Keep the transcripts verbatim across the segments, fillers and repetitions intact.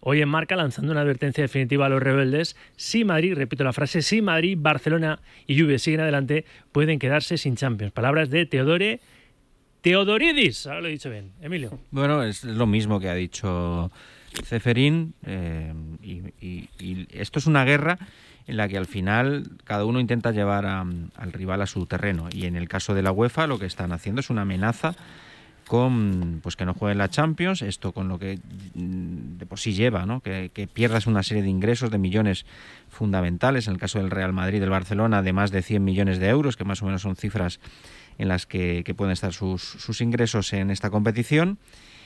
hoy en Marca lanzando una advertencia definitiva a los rebeldes. Si Madrid, repito la frase, si Madrid, Barcelona y Juve siguen adelante, pueden quedarse sin Champions. Palabras de Teodore Teodoridis, ahora lo he dicho bien. Emilio. Bueno, es lo mismo que ha dicho Ceferín, eh, y, y, y esto es una guerra en la que al final cada uno intenta llevar a, al rival a su terreno, y en el caso de la UEFA lo que están haciendo es una amenaza con pues que no jueguen la Champions, esto con lo que de por sí lleva, ¿no? que, que pierdas una serie de ingresos de millones fundamentales, en el caso del Real Madrid, del Barcelona, de más de cien millones de euros, que más o menos son cifras en las que, que pueden estar sus, sus ingresos en esta competición,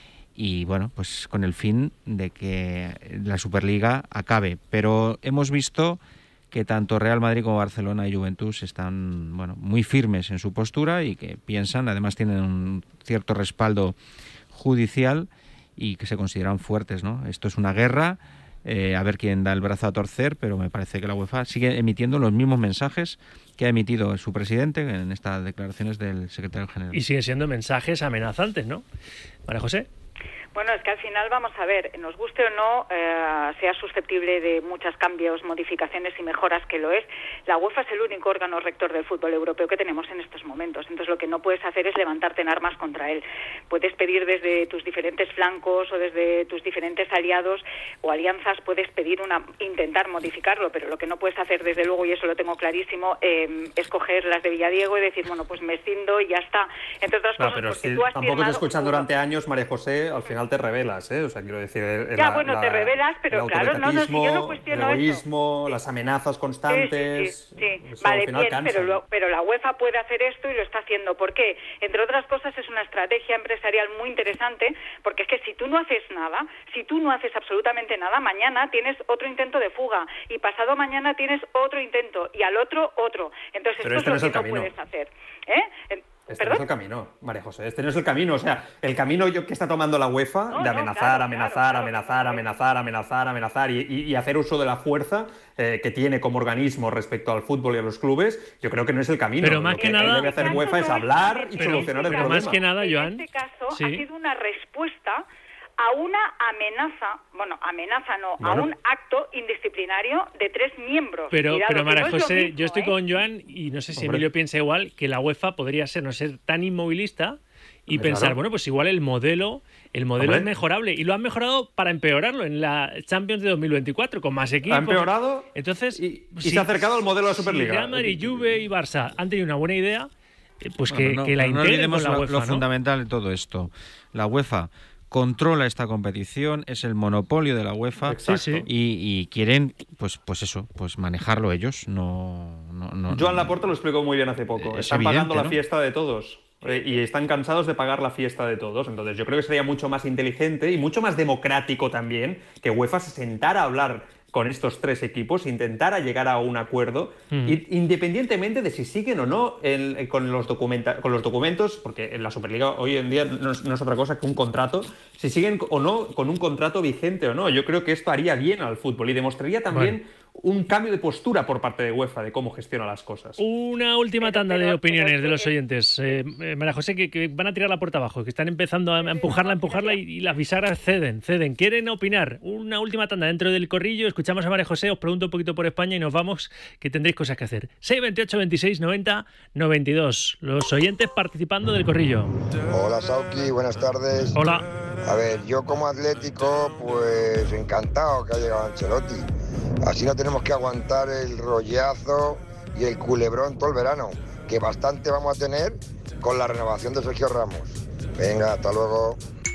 y bueno, pues con el fin de que la Superliga acabe. Pero hemos visto que tanto Real Madrid como Barcelona y Juventus están bueno muy firmes en su postura y que piensan, además tienen un cierto respaldo judicial y que se consideran fuertes, ¿no? Esto es una guerra, eh, a ver quién da el brazo a torcer, pero me parece que la UEFA sigue emitiendo los mismos mensajes que ha emitido su presidente en estas declaraciones del secretario general. Y siguen siendo mensajes amenazantes, ¿no? María José. Bueno, es que al final, vamos a ver, nos guste o no, eh, sea susceptible de muchos cambios, modificaciones y mejoras, que lo es, la UEFA es el único órgano rector del fútbol europeo que tenemos en estos momentos. Entonces lo que no puedes hacer es levantarte en armas contra él. Puedes pedir desde tus diferentes flancos o desde tus diferentes aliados o alianzas, puedes pedir una, intentar modificarlo, pero lo que no puedes hacer, desde luego, y eso lo tengo clarísimo, eh, es coger las de Villadiego y decir, bueno, pues me escindo y ya está. Entre otras no, cosas, pero porque si tú has tampoco te firmado... escuchan durante años, María José, al final te revelas, ¿eh? O sea, quiero decir... Ya, la, bueno, la, te revelas, pero claro, no, no, si yo no cuestiono el egoísmo, eso. Las amenazas constantes... Sí, sí, sí, sí. Vale, bien, pero, lo, pero la UEFA puede hacer esto y lo está haciendo. ¿Por qué? Entre otras cosas, es una estrategia empresarial muy interesante, porque es que si tú no haces nada, si tú no haces absolutamente nada, mañana tienes otro intento de fuga, y pasado mañana tienes otro intento, y al otro, otro. Entonces, pero esto este es lo no que es no camino. puedes hacer. ¿Eh? Este ¿Perdón? no es el camino, María José, este no es el camino. O sea, el camino que está tomando la UEFA no, de no, amenazar, claro, amenazar, claro, amenazar, claro. amenazar, amenazar, amenazar y, y, y hacer uso de la fuerza eh, que tiene como organismo respecto al fútbol y a los clubes, yo creo que no es el camino. Pero más Lo que, que nada... debe hacer UEFA es hablar y pero, solucionar pero el problema. Más que nada, Joan... En este caso sí. ha sido una respuesta a una amenaza, bueno, amenaza no, bueno. a un acto indisciplinario de tres miembros. Pero, Cuidado, pero María no José, mismo, yo estoy ¿eh? con Joan y no sé si Hombre. Emilio piensa igual, que la UEFA podría ser, no ser tan inmovilista y Hombre, pensar, claro. bueno, pues igual el modelo el modelo Hombre. es mejorable, y lo han mejorado para empeorarlo en la Champions de dos mil veinticuatro, con más equipos. Ha empeorado. Entonces, y, y si, se ha acercado al modelo de la Superliga. Si Real Madrid, Juve y Barça han tenido una buena idea, pues que, bueno, no, que la no integren olvidemos con la lo, UEFA, lo ¿no? fundamental de todo esto. La UEFA controla esta competición, es el monopolio de la UEFA. Exacto. Sí, sí. Y, y quieren, pues, pues eso, pues manejarlo ellos. No, no, no. Joan Laporta lo explicó muy bien hace poco. Es Están evidente, pagando la ¿no? fiesta de todos. Eh, y están cansados de pagar la fiesta de todos. Entonces yo creo que sería mucho más inteligente y mucho más democrático también que UEFA se sentara a hablar con estos tres equipos, intentara llegar a un acuerdo, mm. y, independientemente de si siguen o no el, con, los documenta, con los documentos, porque en la Superliga hoy en día no es, no es otra cosa que un contrato, si siguen o no con un contrato vigente o no. Yo creo que esto haría bien al fútbol y demostraría también bueno. un cambio de postura por parte de UEFA de cómo gestiona las cosas. Una última tanda de opiniones de los oyentes. Eh, eh, María José, que, que van a tirar la puerta abajo, que están empezando a empujarla, a empujarla y, y las bisagras ceden, ceden. ¿Quieren opinar? Una última tanda dentro del corrillo. Escuchamos a María José, os pregunto un poquito por España y nos vamos, que tendréis cosas que hacer. seis veintiocho veintiséis noventa noventa y dos. Los oyentes participando del corrillo. Hola, Sauki, buenas tardes. Hola. A ver, yo como Atlético, pues encantado que ha llegado Ancelotti. Así no tenemos que aguantar el rollazo y el culebrón todo el verano, que bastante vamos a tener con la renovación de Sergio Ramos. Venga, hasta luego.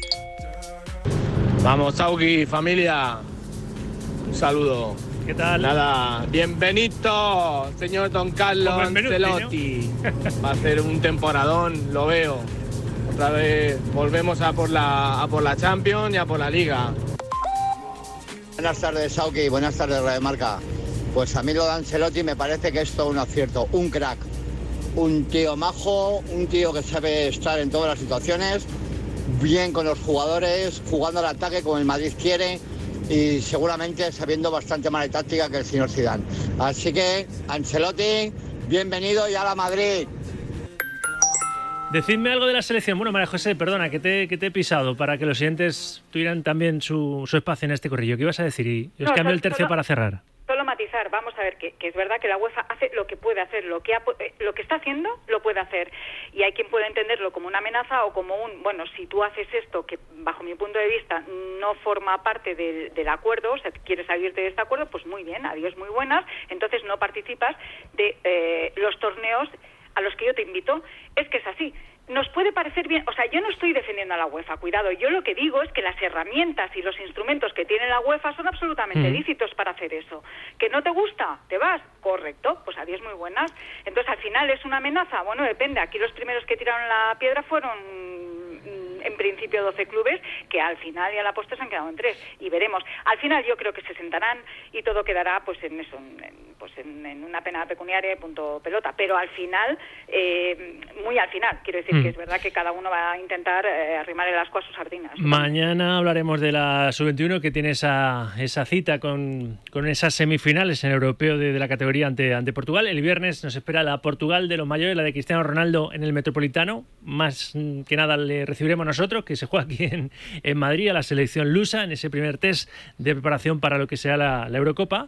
Vamos, Sauki, familia. Un saludo. ¿Qué tal? Nada, bienvenido, señor Don Carlo Ancelotti. ¿No? Va a ser un temporadón, lo veo. Otra vez volvemos a por la, a por la Champions y a por la Liga. Buenas tardes, Sauki. Buenas tardes, Radio Marca. Pues a mí lo de Ancelotti me parece que es todo un acierto, un crack. Un tío majo, un tío que sabe estar en todas las situaciones, bien con los jugadores, jugando al ataque como el Madrid quiere y seguramente sabiendo bastante más de táctica que el señor Zidane. Así que, Ancelotti, bienvenido y a la Madrid. Decidme algo de la selección. Bueno, María José, perdona que te, que te he pisado para que los siguientes tuvieran también su, su espacio en este corrillo. ¿Qué ibas a decir? Y os no, cambio el tercio solo, para cerrar. Solo matizar, vamos a ver que, que es verdad que la UEFA hace lo que puede hacer, lo que, ha, lo que está haciendo lo puede hacer. Y hay quien puede entenderlo como una amenaza o como un, bueno, si tú haces esto que bajo mi punto de vista no forma parte del, del acuerdo, o sea, quieres salirte de este acuerdo, pues muy bien, adiós, muy buenas, entonces no participas de eh, los torneos a los que yo te invito. Es que es así. Nos puede parecer bien, o sea, yo no estoy defendiendo a la UEFA, cuidado, yo lo que digo es que las herramientas y los instrumentos que tiene la UEFA son absolutamente mm. lícitos para hacer eso. ¿Que no te gusta? ¿Te vas? Correcto, pues adiós, muy buenas. Entonces, al final, ¿es una amenaza? Bueno, depende, aquí los primeros que tiraron la piedra fueron en principio doce clubes, que al final y a la postre se han quedado en tres, y veremos. Al final yo creo que se sentarán y todo quedará pues en eso, en, pues en, en una pena pecuniaria, punto pelota, pero al final, eh, muy al final, quiero decir mm. que es verdad que cada uno va a intentar eh, arrimar el asco a sus sardinas. Mañana hablaremos de la sub veintiuno, que tiene esa, esa cita con, con esas semifinales en el europeo de, de la categoría ante, ante Portugal. El viernes nos espera la Portugal de los mayores, la de Cristiano Ronaldo en el Metropolitano. Más que nada le recibiremos nosotros, que se juega aquí en, en Madrid, a la selección lusa, en ese primer test de preparación para lo que sea la, la Eurocopa.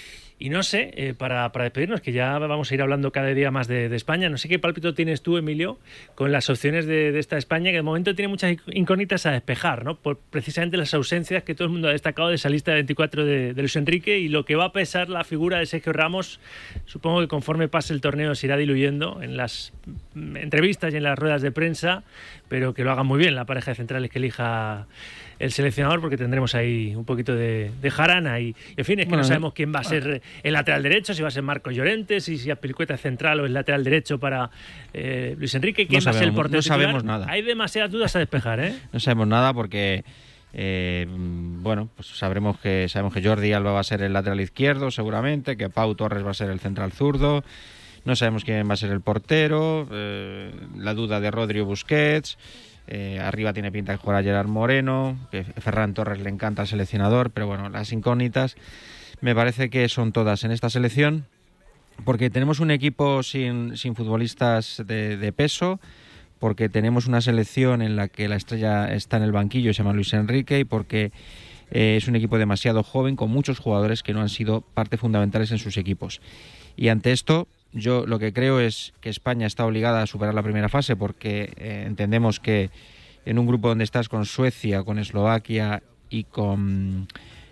Y no sé, eh, para, para despedirnos, que ya vamos a ir hablando cada día más de, de España, no sé qué pálpito tienes tú, Emilio, con las opciones de, de esta España, que de momento tiene muchas incógnitas a despejar, ¿no? Por precisamente las ausencias que todo el mundo ha destacado de esa lista de veinticuatro de, de Luis Enrique, y lo que va a pesar la figura de Sergio Ramos, supongo que conforme pase el torneo se irá diluyendo en las entrevistas y en las ruedas de prensa, pero que lo hagan muy bien la pareja de centrales que elija el seleccionador, porque tendremos ahí un poquito de, de jarana y, y en fin, es que bueno, no sabemos quién va a ser el lateral derecho, si va a ser Marcos Llorente, si, si Azpilicueta es central o es lateral derecho para eh, Luis Enrique, quién no va sabemos, a ser el portero no titular. Sabemos nada. Hay demasiadas dudas a despejar, ¿eh? No sabemos nada porque eh, bueno, pues sabremos que sabemos que Jordi Alba va a ser el lateral izquierdo seguramente, que Pau Torres va a ser el central zurdo. No sabemos quién va a ser el portero, eh, la duda de Rodri o Busquets. Eh, arriba tiene pinta de jugar a Gerard Moreno, que Ferran Torres le encanta al seleccionador, pero bueno, las incógnitas me parece que son todas en esta selección, porque tenemos un equipo sin, sin futbolistas de, de peso, porque tenemos una selección en la que la estrella está en el banquillo, se llama Luis Enrique, y porque eh, es un equipo demasiado joven, con muchos jugadores que no han sido parte fundamentales en sus equipos. Y ante esto, yo lo que creo es que España está obligada a superar la primera fase, porque eh, entendemos que en un grupo donde estás con Suecia, con Eslovaquia y con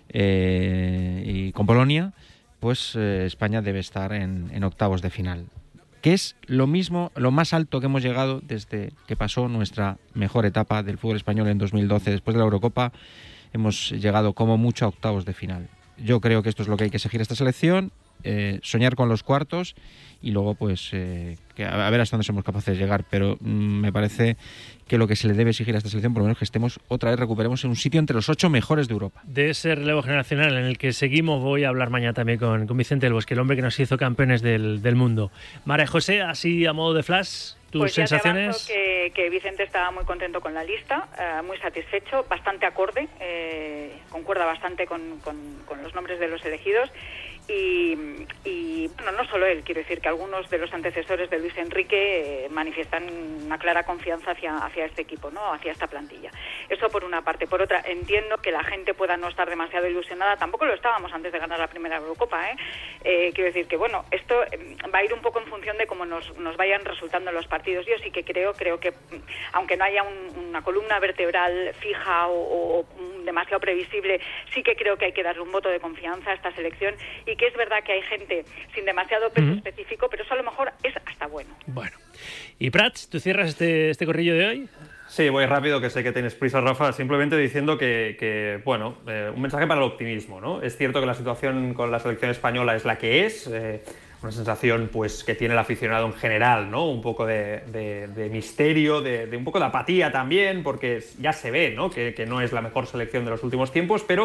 eh, y con Polonia, pues eh, España debe estar en, en octavos de final, que es lo mismo, lo más alto que hemos llegado desde que pasó nuestra mejor etapa del fútbol español en dos mil doce. Después de la Eurocopa hemos llegado como mucho a octavos de final. Yo creo que esto es lo que hay que exigir a esta selección, eh, soñar con los cuartos y luego pues eh, que a ver hasta dónde somos capaces de llegar, pero mm, me parece que lo que se le debe exigir a esta selección, por lo menos que estemos otra vez, recuperemos en un sitio entre los ocho mejores de Europa. De ese relevo generacional en el que seguimos voy a hablar mañana también con, con Vicente del Bosque, el hombre que nos hizo campeones del, del mundo. María José, así a modo de flash, ¿tus pues sensaciones? Ya te avanzo que, que Vicente estaba muy contento con la lista, eh, muy satisfecho, bastante acorde, eh, concuerda bastante con, con, con los nombres de los elegidos. Y, y bueno, no solo él, quiero decir que algunos de los antecesores de Luis Enrique eh, manifiestan una clara confianza hacia, hacia este equipo, ¿no? Hacia esta plantilla. Eso por una parte. Por otra, entiendo que la gente pueda no estar demasiado ilusionada, tampoco lo estábamos antes de ganar la primera Eurocopa, ¿eh? Eh, quiero decir que, bueno, esto va a ir un poco en función de cómo nos, nos vayan resultando los partidos. Yo sí que creo, creo que, aunque no haya un, una columna vertebral fija o, o demasiado previsible, sí que creo que hay que darle un voto de confianza a esta selección, y que es verdad que hay gente sin demasiado peso uh-huh. específico, pero eso a lo mejor es hasta bueno. Bueno. Y Prats, ¿tú cierras este, este corrillo de hoy? Sí, voy rápido, que sé que tienes prisa, Rafa, simplemente diciendo que, que bueno, eh, un mensaje para el optimismo, ¿no? Es cierto que la situación con la selección española es la que es, eh, una sensación pues que tiene el aficionado en general, ¿no? Un poco de, de, de misterio, de, de un poco de apatía también, porque ya se ve, ¿no? Que, que no es la mejor selección de los últimos tiempos, pero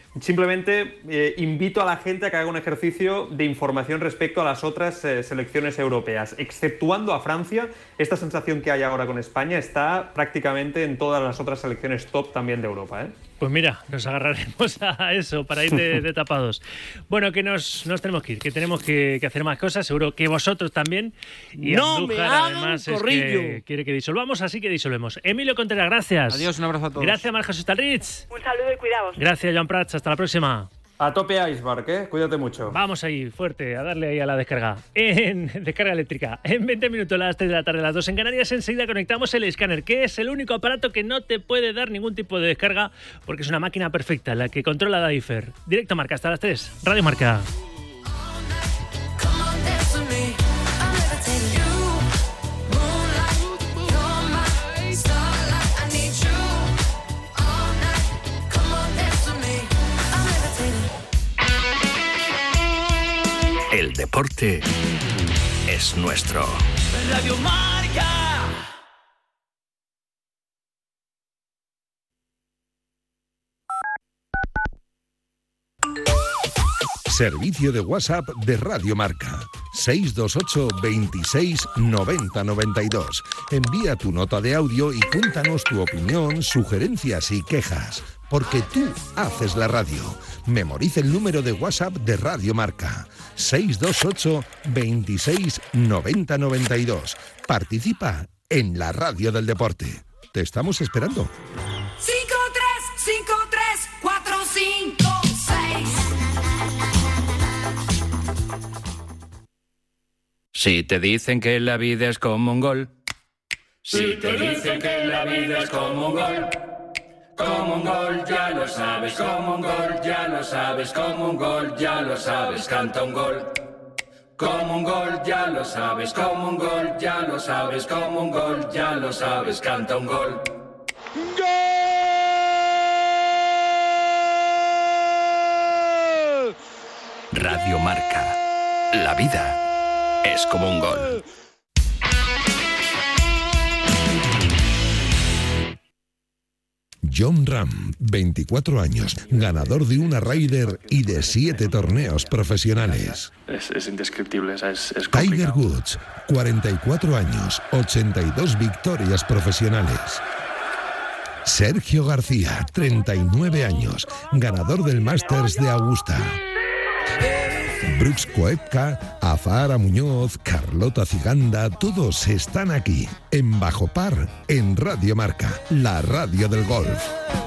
Simplemente eh, invito a la gente a que haga un ejercicio de información respecto a las otras eh, selecciones europeas. Exceptuando a Francia, esta sensación que hay ahora con España está prácticamente en todas las otras selecciones top también de Europa, ¿eh? Pues mira, nos agarraremos a eso para ir de, de tapados. Bueno, que nos, nos tenemos que ir, que tenemos que, que hacer más cosas, seguro que vosotros también. Y no Andújar, me hagan además, corrillo. Es que quiere que disolvamos, así que disolvemos. Emilio Contreras, gracias. Adiós, un abrazo a todos. Gracias, Mar Jesús Talrich. Un saludo y cuidaos. Gracias, Joan Prats. Hasta la próxima. A tope Iceberg, ¿eh? Cuídate mucho. Vamos ahí, fuerte, a darle ahí a la descarga. En descarga eléctrica. En veinte minutos, a las tres de la tarde, a las dos en Canarias, enseguida conectamos el escáner, que es el único aparato que no te puede dar ningún tipo de descarga, porque es una máquina perfecta, la que controla Daifer. Directo Marca, hasta las tres. Radio Marca. El deporte es nuestro. Radio Marca. Servicio de WhatsApp de Radio Marca. seis dos ocho, veintiséis, noventa, noventa y dos. Envía tu nota de audio y cuéntanos tu opinión, sugerencias y quejas. Porque tú haces la radio. Memoriza el número de WhatsApp de Radio Marca. seis dos ocho, veintiséis, noventa, noventa y dos. Participa en la radio del deporte. Te estamos esperando. cinco tres cinco tres cuatro cinco seis. Si te dicen que la vida es como un gol. Si te dicen que la vida es como un gol. Como un gol, ya lo sabes, como un gol, ya lo sabes, como un gol, ya lo sabes, canta un gol. Como un gol, ya lo sabes, como un gol, ya lo sabes, como un gol, ya lo sabes, canta un gol. ¡Gol! Radio Marca. La vida es como un gol. John Ram, veinticuatro años, ganador de una Ryder y de siete torneos profesionales. Es, es indescriptible, es, es Tiger Woods, cuarenta y cuatro años, ochenta y dos victorias profesionales. Sergio García, treinta y nueve años, ganador del Masters de Augusta. Brooks Koepka, Azahara Muñoz, Carlota Ciganda, todos están aquí, en Bajo Par, en Radio Marca, la radio del golf.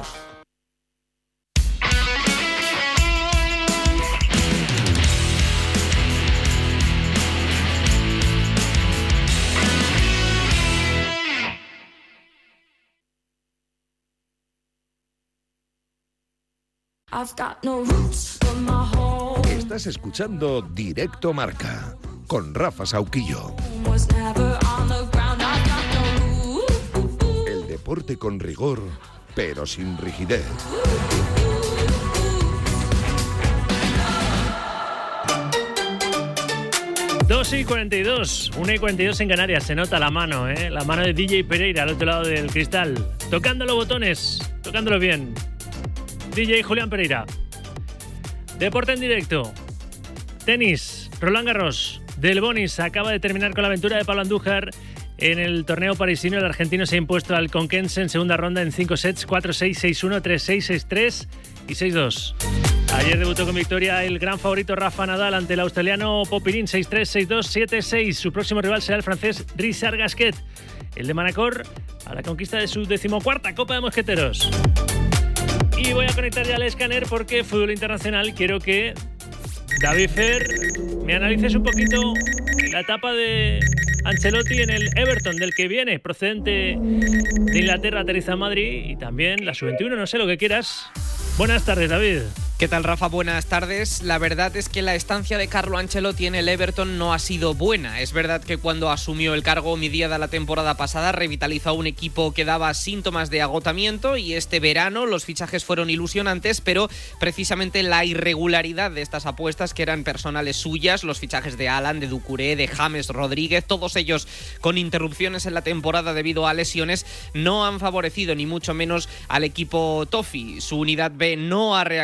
I've got no roots but my home. Estás escuchando Directo Marca con Rafa Sauquillo. Was never on the ground. I've got no roots. El deporte con rigor, pero sin rigidez. dos y cuarenta y dos, una y cuarenta y dos en Canarias. Se nota la mano, ¿eh? La mano de D J Pereira al otro lado del cristal. Tocando los botones, tocándolos bien. D J Julián Pereira. Deporte en directo. Tenis. Roland Garros. Del Bonis acaba de terminar con la aventura de Pablo Andújar en el torneo parisino. El argentino se ha impuesto al conquense en segunda ronda en cinco sets, cuatro seis, seis uno, tres seis, seis tres y seis dos. Ayer debutó con victoria el gran favorito Rafa Nadal ante el australiano Popyrin, seis tres, seis dos, siete seis. Su próximo rival será el francés Richard Gasquet. El de Manacor a la conquista de su decimocuarta Copa de Mosqueteros. Y voy a conectar ya al escáner porque fútbol internacional. Quiero que David Fer me analices un poquito la etapa de Ancelotti en el Everton, del que viene procedente de Inglaterra, aterriza en Madrid, y también la sub veintiuno, no sé, lo que quieras. Buenas tardes, David. ¿Qué tal, Rafa? Buenas tardes. La verdad es que la estancia de Carlo Ancelotti en el Everton no ha sido buena. Es verdad que cuando asumió el cargo midíada la temporada pasada revitalizó a un equipo que daba síntomas de agotamiento, y este verano los fichajes fueron ilusionantes, pero precisamente la irregularidad de estas apuestas, que eran personales suyas, los fichajes de Haaland, de Doucouré, de James Rodríguez, todos ellos con interrupciones en la temporada debido a lesiones, no han favorecido ni mucho menos al equipo Toffee. Su unidad B no ha reaccionado.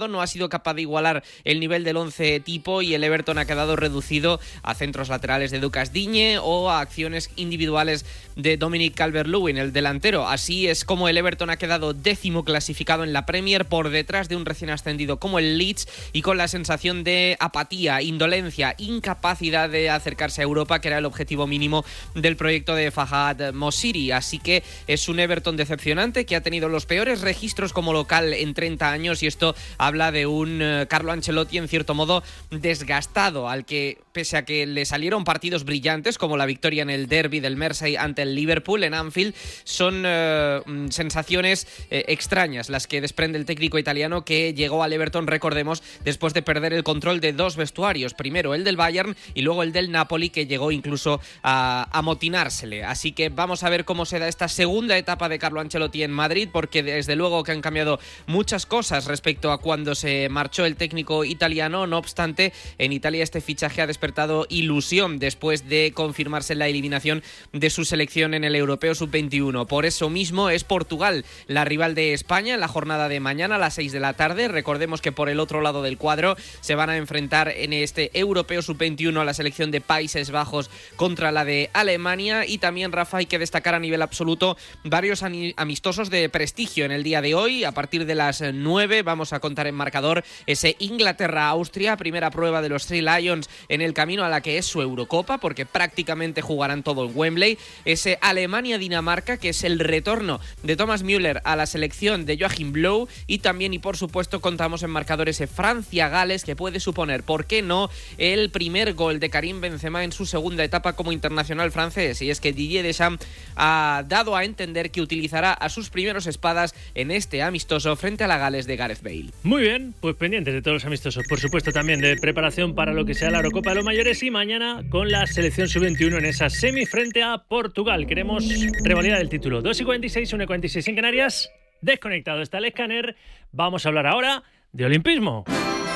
lado, no ha sido capaz de igualar el nivel del once tipo y el Everton ha quedado reducido a centros laterales de Lucas Digne o a acciones individuales de Dominic Calvert-Lewin, el delantero. Así es como el Everton ha quedado décimo clasificado en la Premier, por detrás de un recién ascendido como el Leeds, y con la sensación de apatía, indolencia, incapacidad de acercarse a Europa, que era el objetivo mínimo del proyecto de Fahad Mosiri. Así que es un Everton decepcionante que ha tenido los peores registros como local en treinta años, y esto habla de un uh, Carlo Ancelotti en cierto modo desgastado, al que, pese a que le salieron partidos brillantes como la victoria en el derby del Mersey ante el Liverpool en Anfield, son uh, sensaciones uh, extrañas las que desprende el técnico italiano, que llegó al Everton, recordemos, después de perder el control de dos vestuarios, primero el del Bayern y luego el del Napoli, que llegó incluso a amotinársele. Así que vamos a ver cómo se da esta segunda etapa de Carlo Ancelotti en Madrid, porque desde luego que han cambiado muchas cosas respecto a cuando se marchó el técnico italiano. No obstante, en Italia este fichaje ha despertado ilusión después de confirmarse la eliminación de su selección en el Europeo sub veintiuno. Por eso mismo es Portugal la rival de España en la jornada de mañana a las seis de la tarde. Recordemos que por el otro lado del cuadro se van a enfrentar en este Europeo sub veintiuno a la selección de Países Bajos contra la de Alemania. Y también, Rafa, hay que destacar a nivel absoluto varios amistosos de prestigio en el día de hoy. A partir de las nueve vamos a contar en marcador ese Inglaterra-Austria, primera prueba de los Three Lions en el camino a la que es su Eurocopa, porque prácticamente jugarán todo en Wembley. Ese Alemania-Dinamarca, que es el retorno de Thomas Müller a la selección de Joachim Löw. Y también, y por supuesto, contamos en marcador ese Francia-Gales, que puede suponer, ¿por qué no?, el primer gol de Karim Benzema en su segunda etapa como internacional francés. Y es que Didier Deschamps ha dado a entender que utilizará a sus primeros espadas en este amistoso frente a la Gales de Gareth Bale. Muy bien, pues pendientes de todos los amistosos, por supuesto también de preparación para lo que sea la Eurocopa de los Mayores, y mañana con la selección sub veintiuno en esa semi frente a Portugal. Queremos revalidar el título. dos y cuarenta y seis, una y cuarenta y seis en Canarias. Desconectado está el escáner. Vamos a hablar ahora de olimpismo.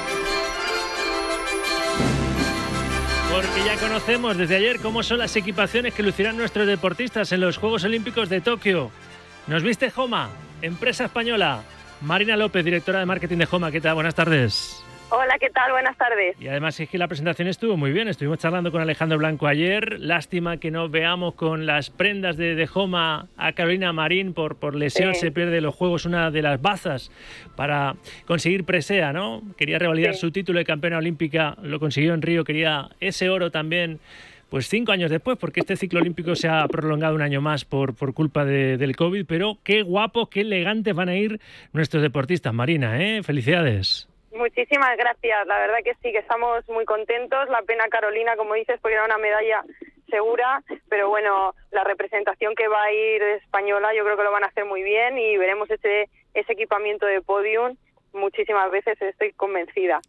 Porque ya conocemos desde ayer cómo son las equipaciones que lucirán nuestros deportistas en los Juegos Olímpicos de Tokio. Nos viste Joma, empresa española. Marina López, directora de marketing de Joma. ¿Qué tal? Buenas tardes. Hola, ¿qué tal? Buenas tardes. Y además es que la presentación estuvo muy bien. Estuvimos charlando con Alejandro Blanco ayer. Lástima que no veamos con las prendas de, de Joma a Carolina Marín. Por, por lesión sí. Se pierde los Juegos una de las bazas para conseguir presea, ¿no? Quería revalidar sí. su título de campeona olímpica. Lo consiguió en Río. Quería ese oro también, pues cinco años después, porque este ciclo olímpico se ha prolongado un año más por, por culpa de, del COVID. Pero qué guapos, qué elegantes van a ir nuestros deportistas, Marina, ¿eh? Felicidades. Muchísimas gracias, la verdad que sí, que estamos muy contentos. La pena, Carolina, como dices, porque era una medalla segura, pero bueno, la representación que va a ir española yo creo que lo van a hacer muy bien y veremos ese, ese equipamiento de podium muchísimas veces, estoy convencida.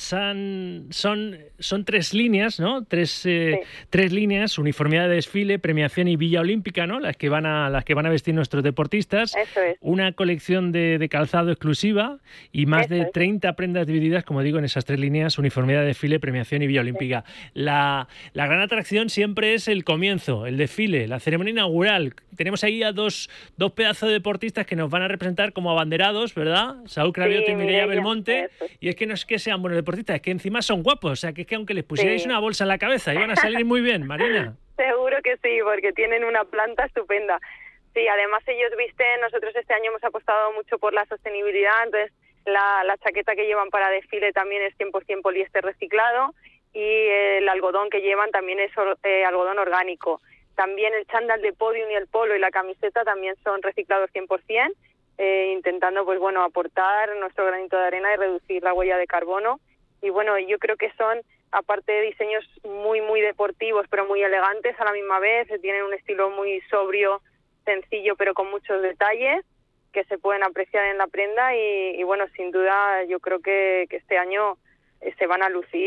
Son, son, son tres líneas, ¿no? Tres, eh, sí. tres líneas, uniformidad de desfile, premiación y Villa Olímpica, ¿no? Las que van a, las que van a vestir nuestros deportistas. Eso es. Una colección de, de calzado exclusiva y más Eso de es. treinta prendas divididas, como digo, en esas tres líneas, uniformidad de desfile, premiación y Villa Olímpica. Sí. La, la gran atracción siempre es el comienzo, el desfile, la ceremonia inaugural. Tenemos ahí a dos, dos pedazos de deportistas que nos van a representar como abanderados, ¿verdad? Saúl Cravioto sí, y Mireia Belmonte. Eso. Y es que no es que sean buenos deportistas, es que encima son guapos, o sea, que es que aunque les pusierais sí. una bolsa en la cabeza iban a salir muy bien, Marina. Seguro que sí, porque tienen una planta estupenda. Sí, además ellos visten, nosotros este año hemos apostado mucho por la sostenibilidad, entonces la, la chaqueta que llevan para desfile también es cien por ciento poliéster reciclado y el algodón que llevan también es eh, algodón orgánico. También el chándal de podium y el polo y la camiseta también son reciclados cien por ciento, eh, intentando pues bueno aportar nuestro granito de arena y reducir la huella de carbono. Y bueno, yo creo que son, aparte de diseños muy, muy deportivos, pero muy elegantes a la misma vez, tienen un estilo muy sobrio, sencillo, pero con muchos detalles que se pueden apreciar en la prenda y, y bueno, sin duda yo creo que, que este año se van a lucir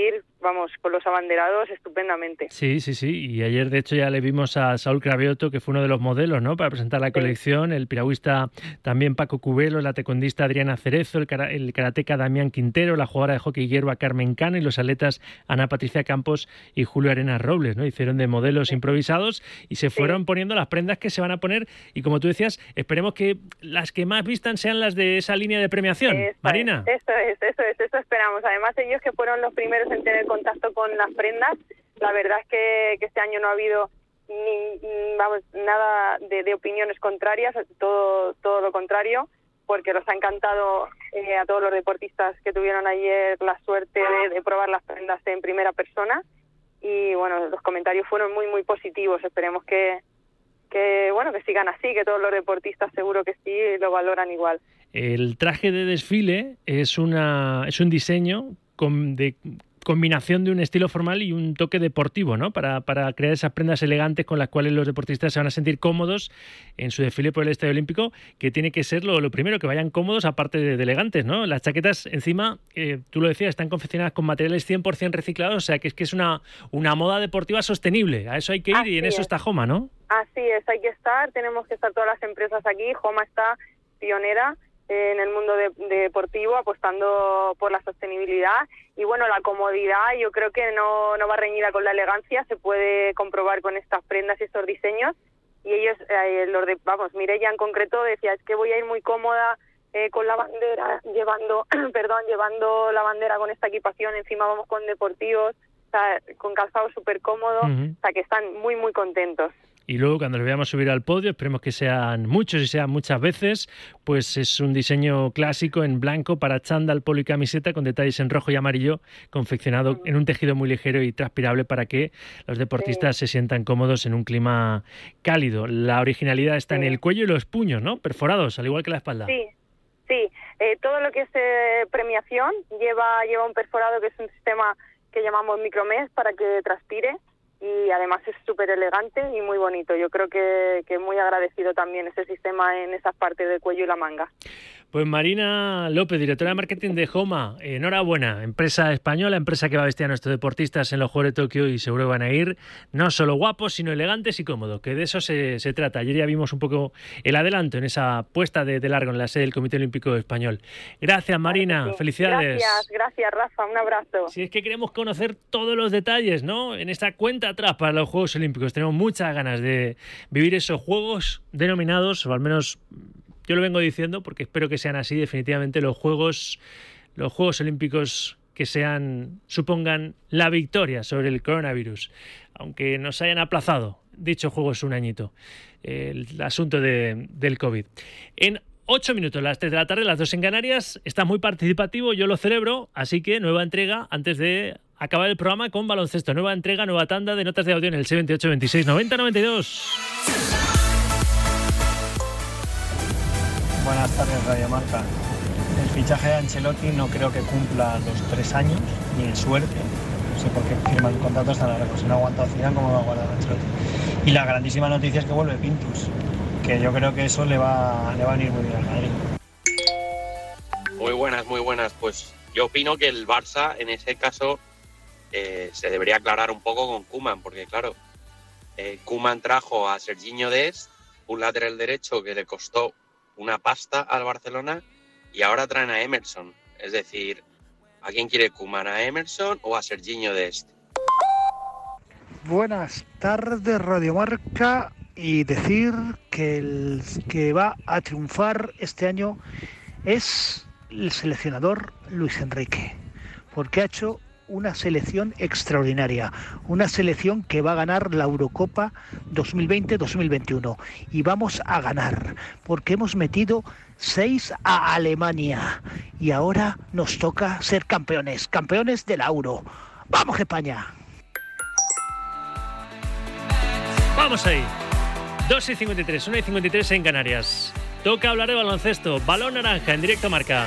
vamos, con los abanderados estupendamente. Sí, sí, sí. Y ayer, de hecho, ya le vimos a Saúl Cravioto, que fue uno de los modelos, ¿no?, para presentar la colección. Sí. El piragüista también Paco Cubelo, la taekwondista Adriana Cerezo, el, cara, el karateca Damián Quintero, la jugadora de hockey hierba Carmen Cano y los atletas Ana Patricia Campos y Julio Arenas Robles, ¿no? Hicieron de modelos sí. improvisados y se fueron sí. poniendo las prendas que se van a poner. Y como tú decías, esperemos que las que más vistan sean las de esa línea de premiación. Eso Marina. Es, eso es, eso es, eso esperamos. Además, ellos que fueron los primeros en tener contacto con las prendas, la verdad es que, que este año no ha habido ni, vamos, nada de, de opiniones contrarias, todo, todo lo contrario, porque los ha encantado eh, a todos los deportistas que tuvieron ayer la suerte de, de probar las prendas en primera persona. Y bueno, los comentarios fueron muy, muy positivos. Esperemos que, que bueno, que sigan así, que todos los deportistas seguro que sí lo valoran igual. El traje de desfile es una es un diseño con, de combinación de un estilo formal y un toque deportivo, ¿no? Para, para crear esas prendas elegantes con las cuales los deportistas se van a sentir cómodos en su desfile por el Estadio Olímpico, que tiene que ser lo, lo primero, que vayan cómodos aparte de, de elegantes, ¿no? Las chaquetas, encima, eh, tú lo decías, están confeccionadas con materiales cien por ciento reciclados, o sea que es que es una, una moda deportiva sostenible. A eso hay que ir. Así y en eso es. Está Joma, ¿no? Así es, hay que estar, tenemos que estar todas las empresas aquí. Joma está pionera en el mundo de, de deportivo, apostando por la sostenibilidad y bueno, la comodidad yo creo que no, no va reñida con la elegancia, se puede comprobar con estas prendas y estos diseños. Y ellos, eh, los de, vamos, Mireia en concreto decía, es que voy a ir muy cómoda eh, con la bandera, llevando, perdón, llevando la bandera con esta equipación, encima vamos con deportivos, o sea, con calzado súper cómodo, uh-huh. o sea que están muy muy contentos. Y luego cuando los veamos subir al podio, esperemos que sean muchos y sean muchas veces, pues es un diseño clásico en blanco para chándal, polo y camiseta con detalles en rojo y amarillo, confeccionado en un tejido muy ligero y transpirable para que los deportistas sí. se sientan cómodos en un clima cálido. La originalidad está sí. en el cuello y los puños, ¿no? Perforados, al igual que la espalda. Sí, sí. Eh, todo lo que es eh, premiación lleva, lleva un perforado que es un sistema que llamamos micromesh para que transpire. Y además es súper elegante y muy bonito. Yo creo que, que muy agradecido también ese sistema en esas partes del cuello y la manga. Pues Marina López, directora de marketing de Joma, enhorabuena, empresa española, empresa que va a vestir a nuestros deportistas en los Juegos de Tokio y seguro van a ir no solo guapos, sino elegantes y cómodos, que de eso se, se trata. Ayer ya vimos un poco el adelanto en esa puesta de, de largo en la sede del Comité Olímpico Español. Gracias, Marina, sí. Felicidades. Gracias, gracias, Rafa, un abrazo. Si es que queremos conocer todos los detalles, ¿no? En esta cuenta atrás para los Juegos Olímpicos. Tenemos muchas ganas de vivir esos Juegos denominados, o al menos yo lo vengo diciendo porque espero que sean así, definitivamente los Juegos, los Juegos Olímpicos que sean, supongan la victoria sobre el coronavirus, aunque nos hayan aplazado dichos Juegos un añito, el asunto de, del COVID. En ocho minutos, las tres de la tarde, las dos en Canarias, está muy participativo, yo lo celebro, así que nueva entrega antes de acabar el programa con baloncesto, nueva entrega, nueva tanda de notas de audio en el seis veintiocho veintiséis noventa noventa y dos. Buenas tardes, Radio Marca. El fichaje de Ancelotti no creo que cumpla los tres años, ni en suerte. No sé por qué firman contratos tan largos. Si no ha aguantado Zidane, ¿cómo va a guardar Ancelotti? Y la grandísima noticia es que vuelve Pintus, que yo creo que eso le va, le va a venir muy bien al Madrid. Muy buenas, muy buenas. Pues yo opino que el Barça, en ese caso, eh, se debería aclarar un poco con Koeman, porque claro, eh, Koeman trajo a Serginho Dest, un lateral derecho que le costó una pasta al Barcelona, y ahora traen a Emerson. Es decir, ¿a quién quiere Koeman? ¿A Emerson o a Serginho Dest? Buenas tardes, Radio Marca, y decir que el que va a triunfar este año es el seleccionador Luis Enrique, porque ha hecho una selección extraordinaria, una selección que va a ganar la Eurocopa dos mil veinte dos mil veintiuno, y vamos a ganar porque hemos metido seis a Alemania y ahora nos toca ser campeones, campeones de la Euro. ¡Vamos, España! Vamos ahí. dos y cincuenta y tres, una y cincuenta y tres en Canarias. Toca hablar de baloncesto. Balón naranja en directo Marca.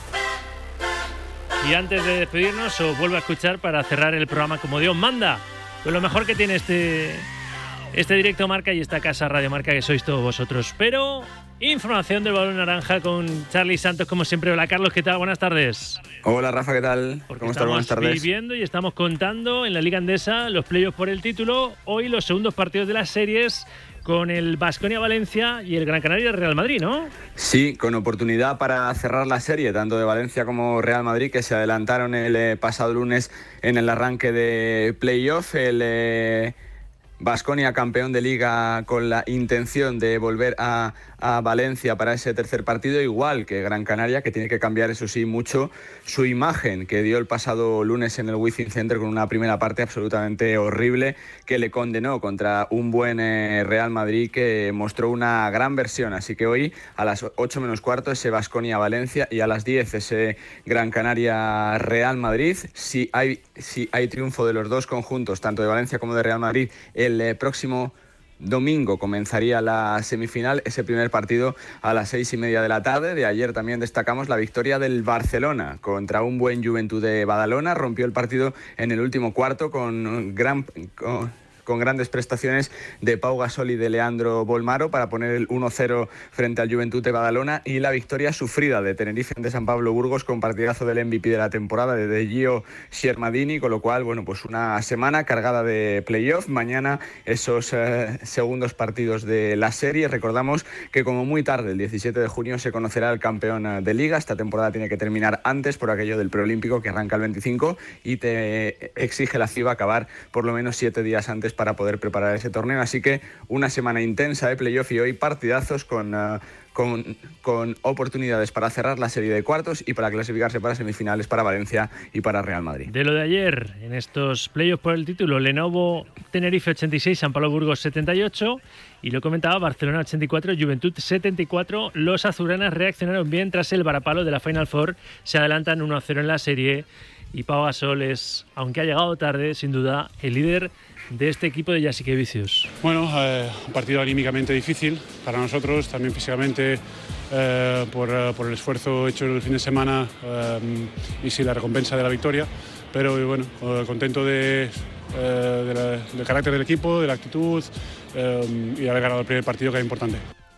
Y antes de despedirnos, os vuelvo a escuchar para cerrar el programa como Dios manda. Pues lo mejor que tiene este, este directo Marca y esta casa Radio Marca, que sois todos vosotros. Pero información del balón naranja con Charlie Santos, como siempre. Hola, Carlos, ¿qué tal? Buenas tardes. Hola, Rafa, ¿qué tal? Porque ¿Cómo estás? Buenas tardes. Estamos viviendo y estamos contando en la Liga Endesa los playoffs por el título. Hoy los segundos partidos de las series con el Baskonia Valencia y el Gran Canaria Real Madrid, ¿no? Sí, con oportunidad para cerrar la serie, tanto de Valencia como Real Madrid, que se adelantaron el eh, pasado lunes en el arranque de playoff. El eh, Baskonia, campeón de Liga, con la intención de volver a, a Valencia para ese tercer partido, igual que Gran Canaria, que tiene que cambiar, eso sí, mucho su imagen que dio el pasado lunes en el Wizzing Center, con una primera parte absolutamente horrible que le condenó contra un buen eh, Real Madrid que mostró una gran versión. Así que hoy a las ocho menos cuarto ese Baskonia-Valencia y a las diez ese Gran Canaria-Real Madrid. Si hay, si hay triunfo de los dos conjuntos, tanto de Valencia como de Real Madrid, el eh, próximo domingo comenzaría la semifinal, ese primer partido a las seis y media de la tarde. De ayer también destacamos la victoria del Barcelona contra un buen Juventud de Badalona. Rompió el partido en el último cuarto con gran... Con... con grandes prestaciones de Pau Gasol y de Leandro Bolmaro para poner el uno cero frente al Juventud de Badalona, y la victoria sufrida de Tenerife ante San Pablo Burgos con partidazo del M V P de la temporada de Gio Shermadini, con lo cual, bueno, pues una semana cargada de playoff. Mañana esos eh, segundos partidos de la serie. Recordamos que como muy tarde, el diecisiete de junio, se conocerá el campeón de Liga. Esta temporada tiene que terminar antes por aquello del preolímpico que arranca el veinticinco y te exige la FIBA acabar por lo menos siete días antes para poder preparar ese torneo. Así que una semana intensa de playoff y hoy partidazos con, uh, con, con oportunidades para cerrar la serie de cuartos y para clasificarse para semifinales para Valencia y para Real Madrid. De lo de ayer, en estos playoffs por el título, Lenovo Tenerife ochenta y seis, San Pablo Burgos setenta y ocho, y lo comentaba, Barcelona ochenta y cuatro, Juventud setenta y cuatro. Los azulgranas reaccionaron bien tras el varapalo de la Final Four, se adelantan uno a cero en la serie, y Pau Gasol es, aunque ha llegado tarde, sin duda el líder de este equipo de Jasikevičius. Bueno, eh, un partido anímicamente difícil para nosotros, también físicamente, eh, por, por el esfuerzo hecho el fin de semana eh, y sí la recompensa de la victoria, pero bueno, eh, contento de, eh, de la, del carácter del equipo, de la actitud eh, y haber ganado el primer partido, que era importante.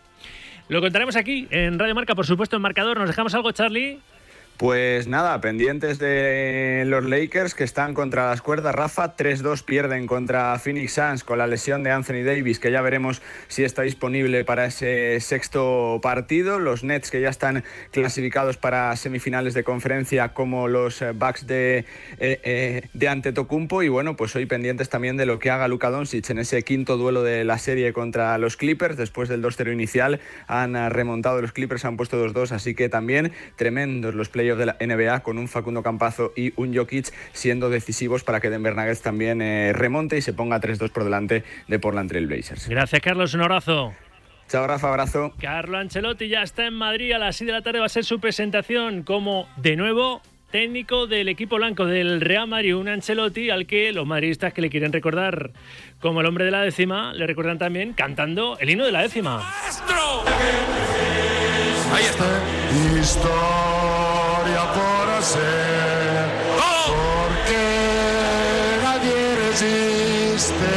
Lo contaremos aquí en Radio Marca, por supuesto, en marcador. ¿Nos dejamos algo, Charlie? Pues nada, pendientes de los Lakers, que están contra las cuerdas, Rafa. tres dos pierden contra Phoenix Suns con la lesión de Anthony Davis, que ya veremos si está disponible para ese sexto partido. Los Nets, que ya están clasificados para semifinales de conferencia, como los Bucks de, eh, eh, de Antetokounmpo. Y bueno, pues hoy pendientes también de lo que haga Luka Doncic en ese quinto duelo de la serie contra los Clippers. Después del dos cero inicial han remontado los Clippers, han puesto dos dos, así que también tremendos los playoffs de la N B A, con un Facundo Campazo y un Jokic siendo decisivos para que Denver Nuggets también eh, remonte y se ponga tres dos por delante de Portland Trail Blazers. Gracias, Carlos, un abrazo. Chao, Rafa, abrazo. Carlo Ancelotti ya está en Madrid, a las seis de la tarde va a ser su presentación como, de nuevo, técnico del equipo blanco del Real Madrid. Un Ancelotti al que los madridistas, que le quieren recordar como el hombre de la décima, le recuerdan también cantando el himno de la décima. Ahí está. Historia por hacer, ¡oh! Porque nadie resiste.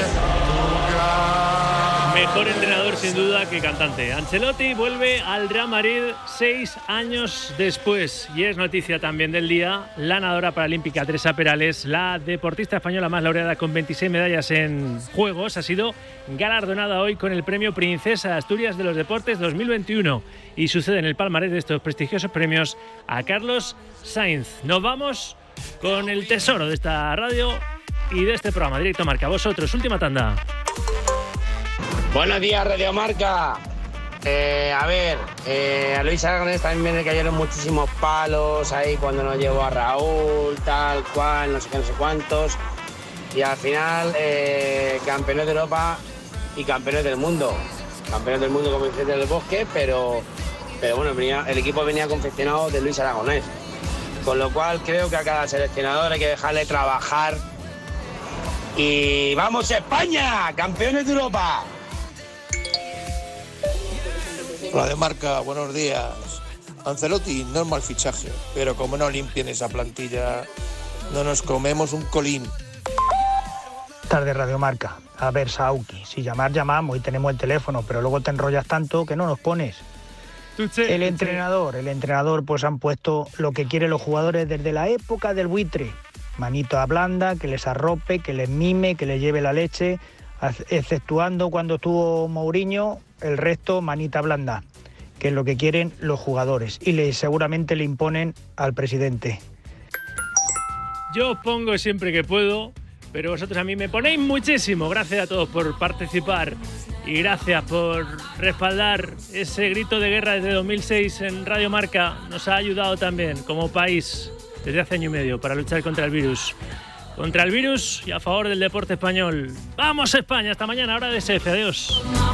Mejor entrenador sin duda que cantante. Ancelotti vuelve al Real Madrid seis años después, y es noticia también del día la nadadora paralímpica Teresa Perales, la deportista española más laureada con veintiséis medallas en Juegos, ha sido galardonada hoy con el premio Princesa de Asturias de los Deportes dos mil veintiuno, y sucede en el palmarés de estos prestigiosos premios a Carlos Sainz. Nos vamos con el tesoro de esta radio y de este programa Directo Marca. Vosotros, última tanda. Buenos días, Radio Marca. Eh, a ver, eh, a Luis Aragonés también le cayeron muchísimos palos ahí cuando nos llevó a Raúl, tal cual, no sé qué, no sé cuántos. Y al final, eh, campeones de Europa y campeones del mundo. Campeones del mundo como Vicente del Bosque, pero, pero bueno, venía, el equipo venía confeccionado de Luis Aragonés. Con lo cual creo que a cada seleccionador hay que dejarle trabajar. Y ¡vamos España! ¡Campeones de Europa! Radio Marca, buenos días. Ancelotti no es mal fichaje, pero como no limpien esa plantilla, no nos comemos un colín. Tarde, Radio Marca. A ver, Sauki, si llamar llamamos y tenemos el teléfono, pero luego te enrollas tanto que no nos pones. Tuche, el entrenador, el entrenador pues han puesto lo que quieren los jugadores desde la época del buitre. Manito blanda, que les arrope, que les mime, que les lleve la leche, exceptuando cuando estuvo Mourinho, el resto manita blanda, que es lo que quieren los jugadores y le, seguramente le imponen al presidente. Yo os pongo siempre que puedo, pero vosotros a mí me ponéis muchísimo. Gracias a todos por participar y gracias por respaldar ese grito de guerra desde dos mil seis en Radio Marca. Nos ha ayudado también como país desde hace año y medio para luchar contra el virus. Contra el virus y a favor del deporte español. ¡Vamos España! Hasta mañana, hora de S F. Adiós.